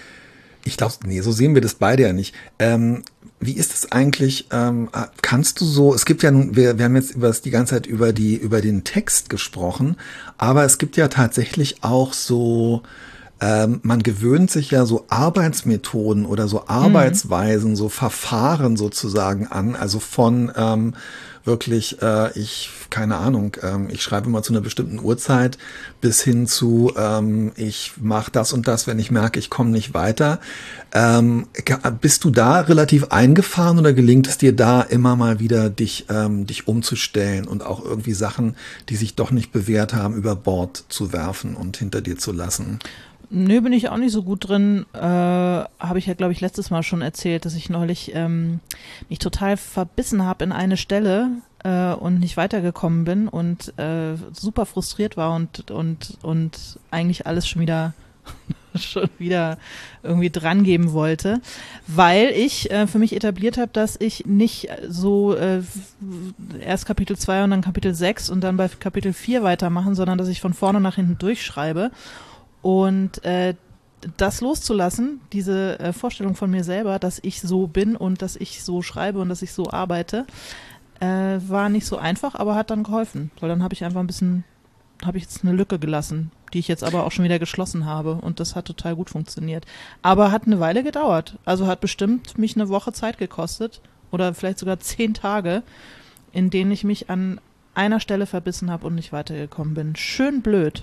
ich glaube, nee, so sehen wir das beide ja nicht. Ähm, wie ist es eigentlich, ähm, kannst du so, es gibt ja nun, wir, wir haben jetzt über das die ganze Zeit über die, über den Text gesprochen, aber es gibt ja tatsächlich auch so, Ähm, man gewöhnt sich ja so Arbeitsmethoden oder so Arbeitsweisen, mhm. so Verfahren sozusagen an, also von ähm, wirklich, äh, ich, keine Ahnung, ähm, ich schreibe immer zu einer bestimmten Uhrzeit bis hin zu, ähm, ich mache das und das, wenn ich merke, ich komme nicht weiter. Ähm, bist du da relativ eingefahren oder gelingt es dir da immer mal wieder, dich, ähm, dich umzustellen und auch irgendwie Sachen, die sich doch nicht bewährt haben, über Bord zu werfen und hinter dir zu lassen? Nö, bin ich auch nicht so gut drin. Äh, habe ich ja, glaube ich, letztes Mal schon erzählt, dass ich neulich ähm, mich total verbissen habe in eine Stelle äh, und nicht weitergekommen bin und äh, super frustriert war und und und eigentlich alles schon wieder schon wieder irgendwie dran geben wollte, weil ich äh, für mich etabliert habe, dass ich nicht so äh, erst Kapitel zwei und dann Kapitel sechs und dann bei Kapitel vier weitermachen, sondern dass ich von vorne nach hinten durchschreibe. Und äh, das loszulassen, diese äh, Vorstellung von mir selber, dass ich so bin und dass ich so schreibe und dass ich so arbeite, äh, war nicht so einfach, aber hat dann geholfen. Weil dann habe ich einfach ein bisschen, habe ich jetzt eine Lücke gelassen, die ich jetzt aber auch schon wieder geschlossen habe. Und das hat total gut funktioniert. Aber hat eine Weile gedauert. Also hat bestimmt mich eine Woche Zeit gekostet oder vielleicht sogar zehn Tage, in denen ich mich an einer Stelle verbissen habe und nicht weitergekommen bin. Schön blöd.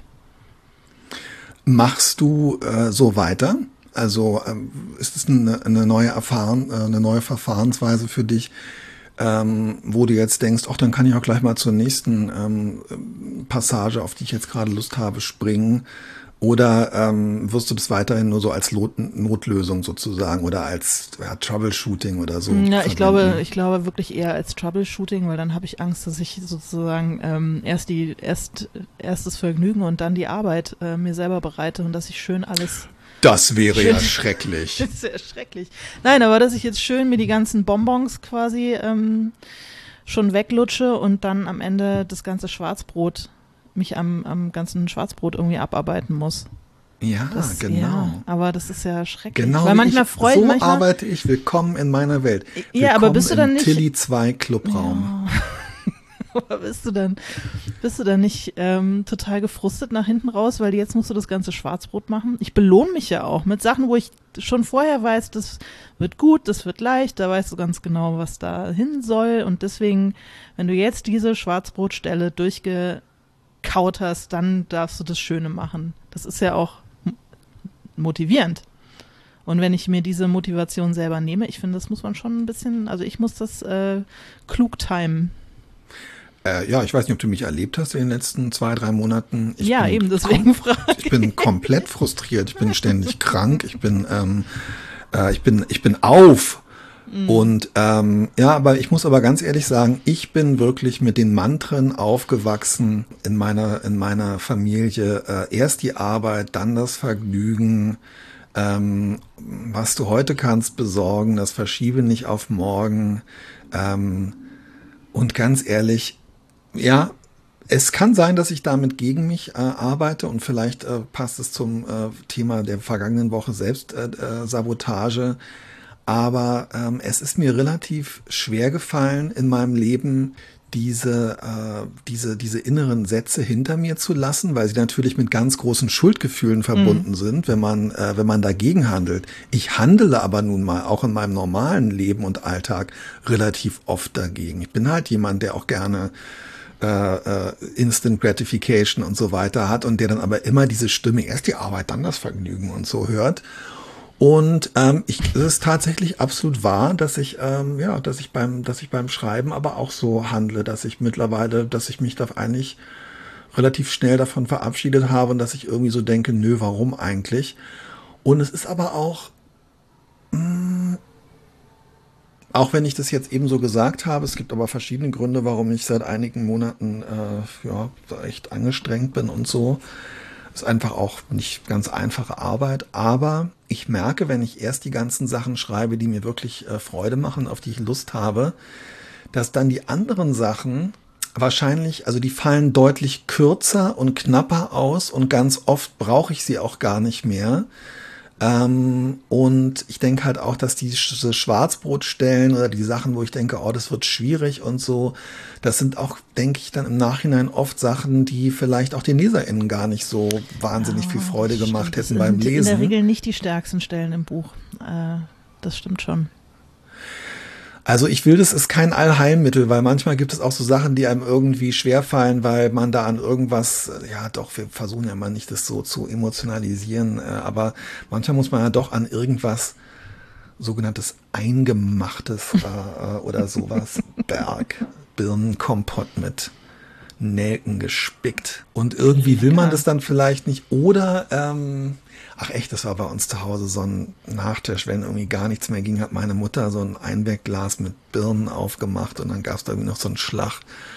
Machst du äh, so weiter? Also ähm, ist es eine, eine neue Erfahrung, äh, eine neue Verfahrensweise für dich, ähm, wo du jetzt denkst, ach, dann kann ich auch gleich mal zur nächsten ähm, Passage, auf die ich jetzt gerade Lust habe, springen? Oder ähm, wirst du das weiterhin nur so als Not- Notlösung sozusagen oder als ja, Troubleshooting oder so? Ja, ich glaube, ich glaube wirklich eher als Troubleshooting, weil dann habe ich Angst, dass ich sozusagen ähm, erst die erst erstes Vergnügen und dann die Arbeit äh, mir selber bereite und dass ich schön alles. Das wäre schön, ja schrecklich. Das ist ja schrecklich. Nein, aber dass ich jetzt schön mir die ganzen Bonbons quasi ähm, schon weglutsche und dann am Ende das ganze Schwarzbrot mich am, am ganzen Schwarzbrot irgendwie abarbeiten muss. Ja, das, genau. Ja, aber das ist ja schrecklich. Genau, weil manchmal ich, freut, so manchmal, arbeite ich. Willkommen in meiner Welt. Willkommen ja, aber bist du dann im nicht Tilly zwei Clubraum. Ja. Aber bist du dann, bist du dann nicht ähm, total gefrustet nach hinten raus, weil jetzt musst du das ganze Schwarzbrot machen? Ich belohne mich ja auch mit Sachen, wo ich schon vorher weiß, das wird gut, das wird leicht, da weißt du ganz genau, was da hin soll und deswegen, wenn du jetzt diese Schwarzbrotstelle durchge kaut hast, dann darfst du das Schöne machen. Das ist ja auch motivierend. Und wenn ich mir diese Motivation selber nehme, ich finde, das muss man schon ein bisschen, also ich muss das äh, klug timen. Äh, ja, ich weiß nicht, ob du mich erlebt hast in den letzten zwei, drei Monaten. Ich ja, eben, deswegen frage ich. Ich bin komplett frustriert, ich bin ständig krank, ich bin, ähm, äh, ich bin, ich bin auf. Und ähm, ja, aber ich muss aber ganz ehrlich sagen, ich bin wirklich mit den Mantren aufgewachsen in meiner in meiner Familie. Äh, erst die Arbeit, dann das Vergnügen. Ähm, was du heute kannst besorgen, das verschiebe nicht auf morgen. Ähm, und ganz ehrlich, ja, es kann sein, dass ich damit gegen mich äh, arbeite und vielleicht äh, passt es zum äh, Thema der vergangenen Woche Selbstsabotage. Äh, aber ähm, es ist mir relativ schwer gefallen in meinem Leben, diese, äh, diese, diese inneren Sätze hinter mir zu lassen, weil sie natürlich mit ganz großen Schuldgefühlen verbunden mhm. sind, wenn man, äh, wenn man dagegen handelt. Ich handele aber nun mal auch in meinem normalen Leben und Alltag relativ oft dagegen. Ich bin halt jemand, der auch gerne äh, äh, Instant Gratification und so weiter hat und der dann aber immer diese Stimme, erst die Arbeit, dann das Vergnügen und so hört. Und ähm, ich, es ist tatsächlich absolut wahr, dass ich ähm, ja, dass ich beim, dass ich beim Schreiben aber auch so handle, dass ich mittlerweile, dass ich mich da eigentlich relativ schnell davon verabschiedet habe und dass ich irgendwie so denke, nö, warum eigentlich? Und es ist aber auch, mh, auch wenn ich das jetzt eben so gesagt habe, es gibt aber verschiedene Gründe, warum ich seit einigen Monaten äh, ja echt angestrengt bin und so. Ist einfach auch nicht ganz einfache Arbeit, aber ich merke, wenn ich erst die ganzen Sachen schreibe, die mir wirklich äh, Freude machen, auf die ich Lust habe, dass dann die anderen Sachen wahrscheinlich, also die fallen deutlich kürzer und knapper aus und ganz oft brauche ich sie auch gar nicht mehr. Ähm, und ich denke halt auch, dass diese Schwarzbrotstellen oder die Sachen, wo ich denke, oh, das wird schwierig und so, das sind auch, denke ich, dann im Nachhinein oft Sachen, die vielleicht auch den LeserInnen gar nicht so wahnsinnig ja, viel Freude gemacht hätten beim Lesen. In der Regel nicht die stärksten Stellen im Buch. Äh, das stimmt schon. Also ich will, das ist kein Allheilmittel, weil manchmal gibt es auch so Sachen, die einem irgendwie schwerfallen, weil man da an irgendwas, ja doch, wir versuchen ja mal nicht das so zu emotionalisieren, aber manchmal muss man ja doch an irgendwas sogenanntes Eingemachtes äh, oder sowas, Berg, Birnenkompott mit Nelken gespickt. Und irgendwie will man das dann vielleicht nicht. Oder, ähm, ach echt, das war bei uns zu Hause so ein Nachtisch, wenn irgendwie gar nichts mehr ging, hat meine Mutter so ein Einwegglas mit Birnen aufgemacht und dann gab es da irgendwie noch so einen Schlag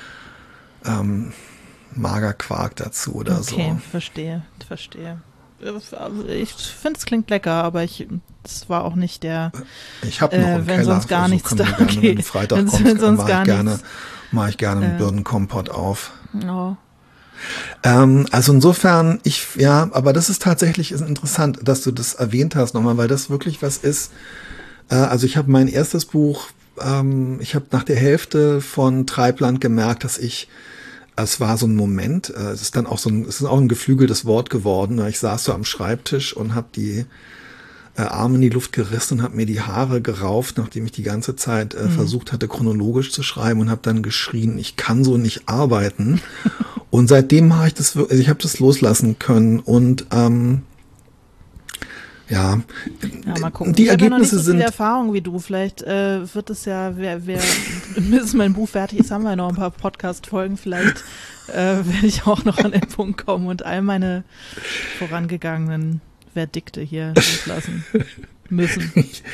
ähm, Magerquark dazu oder okay, so. Okay, verstehe, verstehe. Ich finde, es klingt lecker, aber ich, das war auch nicht der. Ich habe noch einen äh, wenn Keller, sonst gar also nichts da. Da, Gerne, okay. wenn Freitag wenn, kommt, wenn sonst mache gar ich gerne, nichts. mache ich gerne einen äh, Birnenkompott auf. Oh. Ähm, also insofern, ich, ja, aber das ist tatsächlich ist interessant, dass du das erwähnt hast nochmal, weil das wirklich was ist. Äh, also ich habe mein erstes Buch, ähm, ich habe nach der Hälfte von Treibland gemerkt, dass ich Es war so ein Moment, äh, es ist dann auch so ein, es ist auch ein geflügeltes Wort geworden. Ich saß so am Schreibtisch und habe die äh, Arme in die Luft gerissen und habe mir die Haare gerauft, nachdem ich die ganze Zeit äh, mhm. versucht hatte, chronologisch zu schreiben und habe dann geschrien, ich kann so nicht arbeiten. Und seitdem habe ich das, also ich habe das loslassen können und ähm, ja, ja, mal gucken. Die ich Ergebnisse habe ja noch nicht so sind viel Erfahrung wie du. Vielleicht äh, wird es ja, wer, wer bis mein Buch fertig ist, haben wir noch ein paar Podcast-Folgen. Vielleicht äh, werde ich auch noch an den Punkt kommen und all meine vorangegangenen Verdikte hier loslassen müssen.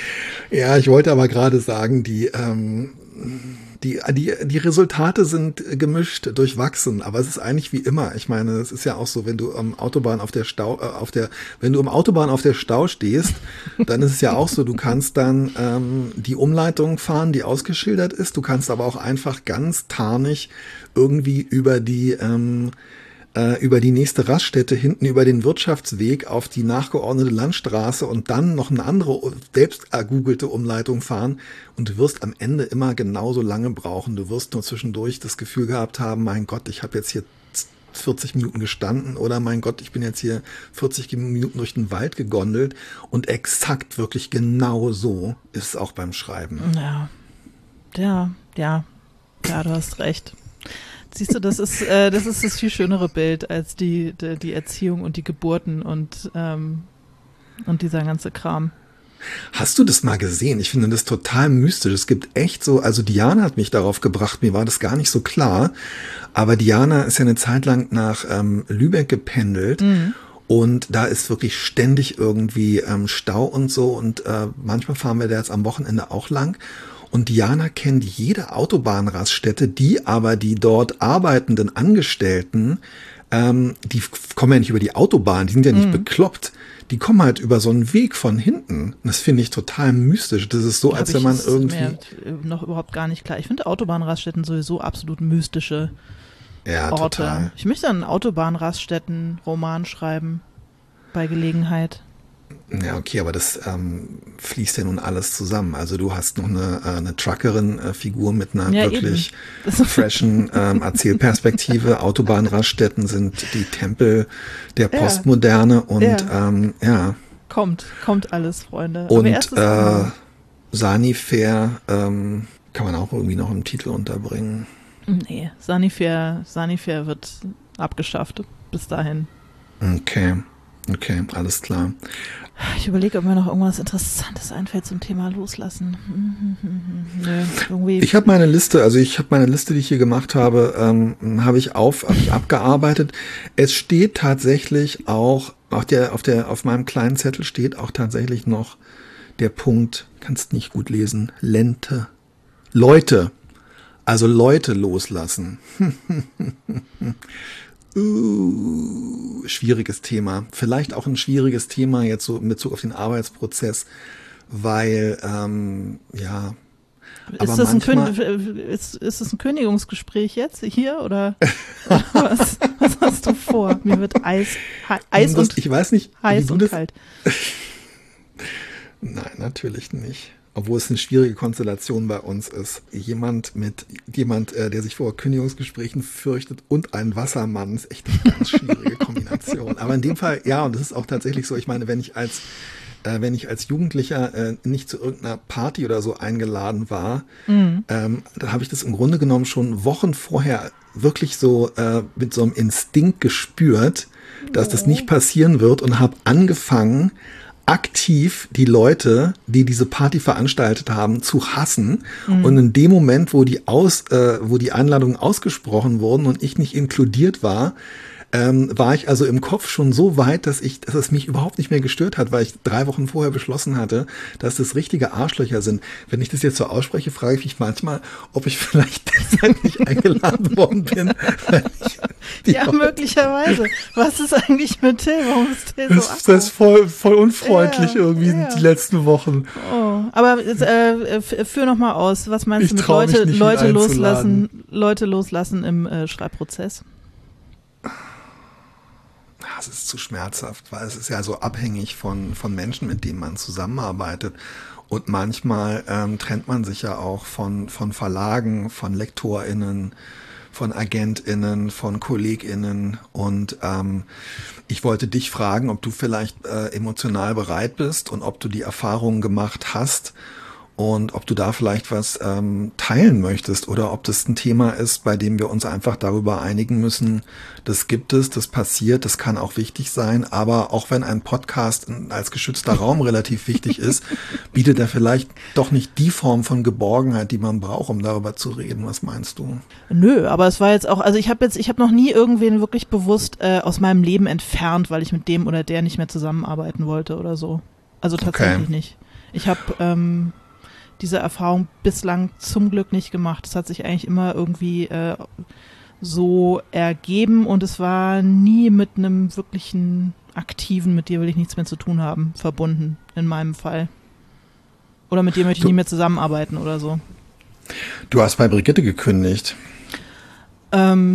Ja, ich wollte aber gerade sagen, die ähm, Die, die, die Resultate sind gemischt, durchwachsen, aber es ist eigentlich wie immer. Ich meine, es ist ja auch so, wenn du am Autobahn auf der Stau, äh, auf der, wenn du am Autobahn auf der Stau stehst, dann ist es ja auch so, du kannst dann ähm, die Umleitung fahren, die ausgeschildert ist. Du kannst aber auch einfach ganz tarnig irgendwie über die ähm, über die nächste Raststätte hinten über den Wirtschaftsweg auf die nachgeordnete Landstraße und dann noch eine andere selbst ergoogelte Umleitung fahren und du wirst am Ende immer genauso lange brauchen. Du wirst nur zwischendurch das Gefühl gehabt haben, mein Gott, ich habe jetzt hier vierzig Minuten gestanden oder mein Gott, ich bin jetzt hier vierzig Minuten durch den Wald gegondelt und exakt wirklich genau so ist es auch beim Schreiben. Ja, ja, ja, ja, du hast recht. Siehst du, das ist, äh, das ist das viel schönere Bild als die, die, die Erziehung und die Geburten und, ähm, und dieser ganze Kram. Hast du das mal gesehen? Ich finde das total mystisch. Es gibt echt so, also Diana hat mich darauf gebracht, mir war das gar nicht so klar, aber Diana ist ja eine Zeit lang nach ähm, Lübeck gependelt. Mhm. Und da ist wirklich ständig irgendwie ähm, Stau und so und äh, manchmal fahren wir da jetzt am Wochenende auch lang. Und Diana kennt jede Autobahnraststätte, die aber die dort arbeitenden Angestellten, ähm, die kommen ja nicht über die Autobahn, die sind ja nicht mhm. bekloppt. Die kommen halt über so einen Weg von hinten. Das finde ich total mystisch. Das ist so, als wenn man irgendwie... Mir noch überhaupt gar nicht klar. Ich finde Autobahnraststätten sowieso absolut mystische ja, Orte. Total. Ich möchte einen Autobahnraststätten-Roman schreiben bei Gelegenheit. Ja, okay, aber das ähm, fließt ja nun alles zusammen. Also du hast noch eine, äh, eine Truckerin-Figur mit einer Ja, wirklich freshen ähm, Erzählperspektive. Autobahnraststätten sind die Tempel der Postmoderne und Ja. ähm, ja. Kommt, kommt alles, Freunde. Und Aber äh, Sanifair ähm, kann man auch irgendwie noch im Titel unterbringen. Nee, Sanifair, Sanifair wird abgeschafft bis dahin. Okay, okay, alles klar. Ich überlege, ob mir noch irgendwas Interessantes einfällt zum Thema Loslassen. Nö, irgendwie. Ich habe meine Liste, also ich habe meine Liste, die ich hier gemacht habe, ähm, habe ich auf, habe ich abgearbeitet. Es steht tatsächlich auch, auf der, auf der, auf meinem kleinen Zettel steht auch tatsächlich noch der Punkt, kannst nicht gut lesen, Lente. Leute, also Leute loslassen. Uh, schwieriges Thema. Vielleicht auch ein schwieriges Thema jetzt so in Bezug auf den Arbeitsprozess, weil, ähm, ja. Ist das, ein Kün- ist, ist das ein Kündigungsgespräch jetzt hier oder was, was hast du vor? Mir wird Eis, he- Eis das, und, ich weiß nicht, heiß und das, kalt. Nein, natürlich nicht. Obwohl es eine schwierige Konstellation bei uns ist. Jemand mit jemand, äh, der sich vor Kündigungsgesprächen fürchtet und ein Wassermann ist echt eine ganz schwierige Kombination. Aber in dem Fall, ja, und das ist auch tatsächlich so. Ich meine, wenn ich als äh, wenn ich als Jugendlicher äh, nicht zu irgendeiner Party oder so eingeladen war, mhm. ähm, da habe ich das im Grunde genommen schon Wochen vorher wirklich so äh, mit so einem Instinkt gespürt, dass das nicht passieren wird und habe angefangen, aktiv die Leute, die diese Party veranstaltet haben, zu hassen. Mhm. Und in dem Moment, wo die aus, äh, wo die Einladungen ausgesprochen wurden und ich nicht inkludiert war, ähm, war ich also im Kopf schon so weit, dass ich, dass es mich überhaupt nicht mehr gestört hat, weil ich drei Wochen vorher beschlossen hatte, dass das richtige Arschlöcher sind. Wenn ich das jetzt so ausspreche, frage ich mich manchmal, ob ich vielleicht deshalb nicht eingeladen worden bin. Ja, Leute. Möglicherweise. Was ist eigentlich mit Till? Warum ist Till so Das, das ist voll, voll unfreundlich ja, irgendwie ja. die letzten Wochen. Oh, aber äh, führ noch mal aus. Was meinst ich du mit Leute, mich Leute loslassen, Leute loslassen im äh, Schreibprozess? Es ist zu schmerzhaft, weil es ist ja so abhängig von, von Menschen, mit denen man zusammenarbeitet. Und manchmal ähm, trennt man sich ja auch von, von Verlagen, von LektorInnen, von AgentInnen, von KollegInnen. Und ähm, ich wollte dich fragen, ob du vielleicht äh, emotional bereit bist und ob du die Erfahrungen gemacht hast und ob du da vielleicht was ähm, teilen möchtest oder ob das ein Thema ist, bei dem wir uns einfach darüber einigen müssen, das gibt es, das passiert, das kann auch wichtig sein, aber auch wenn ein Podcast als geschützter Raum relativ wichtig ist, bietet er vielleicht doch nicht die Form von Geborgenheit, die man braucht, um darüber zu reden. Was meinst du? Nö, aber es war jetzt auch, also ich habe jetzt, ich habe noch nie irgendwen wirklich bewusst äh, aus meinem Leben entfernt, weil ich mit dem oder der nicht mehr zusammenarbeiten wollte oder so. Also tatsächlich okay. nicht. Ich habe ähm, diese Erfahrung bislang zum Glück nicht gemacht. Es hat sich eigentlich immer irgendwie äh, so ergeben und es war nie mit einem wirklichen aktiven, mit dir will ich nichts mehr zu tun haben, verbunden in meinem Fall. Oder mit dir möchte ich du, nie mehr zusammenarbeiten oder so. Du hast bei Brigitte gekündigt. Ähm,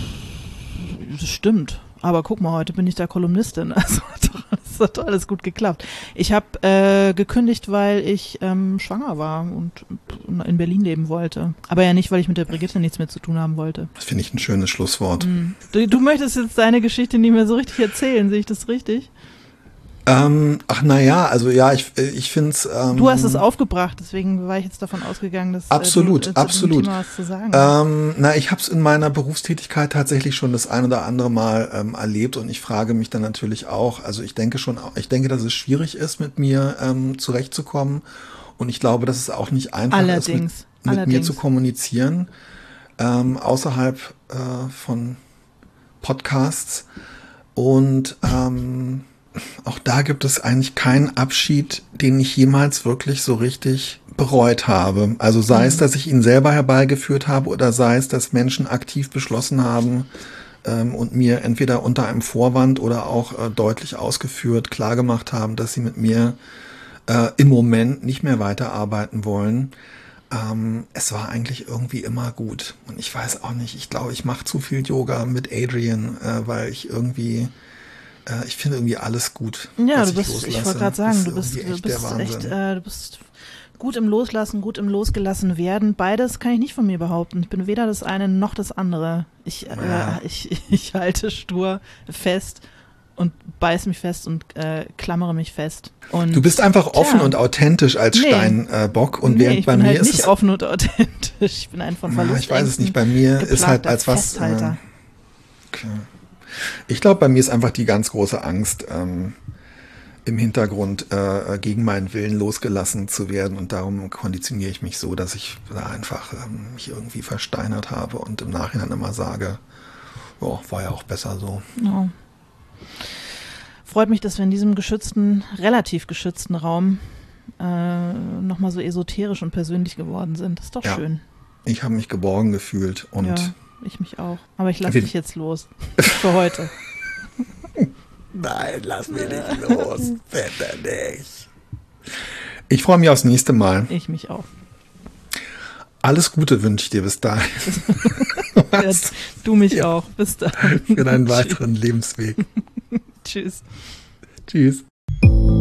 pff, das stimmt. Aber guck mal, heute bin ich da Kolumnistin. Also das hat doch alles gut geklappt. Ich habe äh, gekündigt, weil ich ähm, schwanger war und in Berlin leben wollte. Aber ja nicht, weil ich mit der Brigitte nichts mehr zu tun haben wollte. Das finde ich ein schönes Schlusswort. Mhm. Du, du möchtest jetzt deine Geschichte nicht mehr so richtig erzählen, sehe ich das richtig? Ähm, ach naja, also ja, ich, ich finde es... Ähm, du hast es aufgebracht, deswegen war ich jetzt davon ausgegangen, dass absolut, äh, du, absolut. Thema was zu sagen hast. Ähm, na, ich habe es in meiner Berufstätigkeit tatsächlich schon das ein oder andere Mal ähm, erlebt und ich frage mich dann natürlich auch, also ich denke schon, ich denke, dass es schwierig ist, mit mir ähm, zurechtzukommen und ich glaube, dass es auch nicht einfach Allerdings. ist, mit, mit mir zu kommunizieren, ähm, außerhalb äh, von Podcasts und ähm, auch da gibt es eigentlich keinen Abschied, den ich jemals wirklich so richtig bereut habe. Also sei mhm. es, dass ich ihn selber herbeigeführt habe oder sei es, dass Menschen aktiv beschlossen haben ähm, und mir entweder unter einem Vorwand oder auch äh, deutlich ausgeführt klargemacht haben, dass sie mit mir äh, im Moment nicht mehr weiterarbeiten wollen. Ähm, es war eigentlich irgendwie immer gut. Und ich weiß auch nicht, ich glaube, ich mache zu viel Yoga mit Adrian, äh, weil ich irgendwie Äh, ich finde irgendwie alles gut. Ja, was du bist, loslasse. ich wollte gerade sagen, Ist du bist, irgendwie du bist der echt, Wahnsinn. äh, du bist gut im Loslassen, gut im Losgelassen werden. Beides kann ich nicht von mir behaupten. Ich bin weder das eine noch das andere. Ich, Ja. äh, ich, ich halte stur fest und beiß mich fest und äh, klammere mich fest. Und Du bist einfach offen tja, und authentisch als Nee. Steinbock und nee, während ich bei bin mir halt ist nicht es, offen und authentisch. Ich bin ein von na, Verlust. ich weiß es nicht, bei mir ist halt als was, äh, Festhalter. okay. Ich glaube, bei mir ist einfach die ganz große Angst, ähm, im Hintergrund äh, gegen meinen Willen losgelassen zu werden und darum konditioniere ich mich so, dass ich da einfach ähm, mich irgendwie versteinert habe und im Nachhinein immer sage, oh, war ja auch besser so. Ja. Freut mich, dass wir in diesem geschützten, relativ geschützten Raum äh, nochmal so esoterisch und persönlich geworden sind. Das ist doch Ja. schön. Ich habe mich geborgen gefühlt und Ja, ich mich auch. Aber ich lasse Wir- dich jetzt los. Für heute. nein, lass mich nicht los, bitte nicht. Ich freue mich aufs nächste Mal. Ich mich auch. Alles Gute wünsche ich dir bis dahin. Ja, du mich auch. Bis dann. Für deinen weiteren Lebensweg. Tschüss. Tschüss.